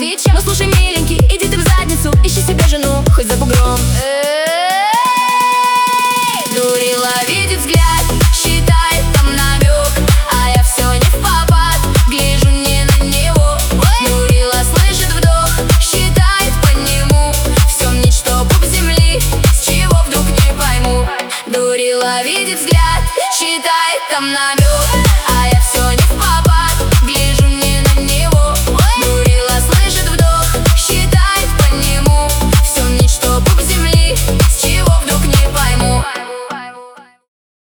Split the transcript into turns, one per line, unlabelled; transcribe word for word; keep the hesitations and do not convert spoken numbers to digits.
отвечай. Но слушай, миленький, иди ты в задницу, ищи себе жену, хоть за бугром. Дурила, видит взгляд, считает там намек, а я все не в попад, гляжу не на него. Дурила, слышит вдох, считает по нему, все мнит, что пуп земли, с чего вдруг не пойму. Дурила, видит взгляд, считает там намек, а я все не